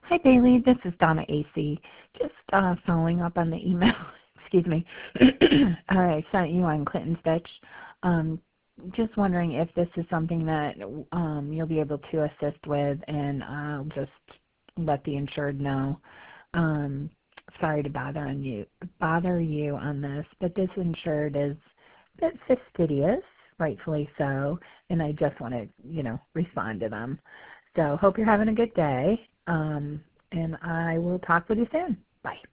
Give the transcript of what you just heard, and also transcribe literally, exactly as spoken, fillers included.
Hi, Bailey. This is Donna A C. Just uh, following up on the email. Excuse me. I sent you on Clinton Fitch. Um, just wondering if this is something that um, you'll be able to assist with, and I'll just let the insured know. Um, sorry to bother on you, bother you on this, but this insured is a bit fastidious, rightfully so, and I just want to, you know, respond to them. So hope you're having a good day, um, and I will talk with you soon. Bye.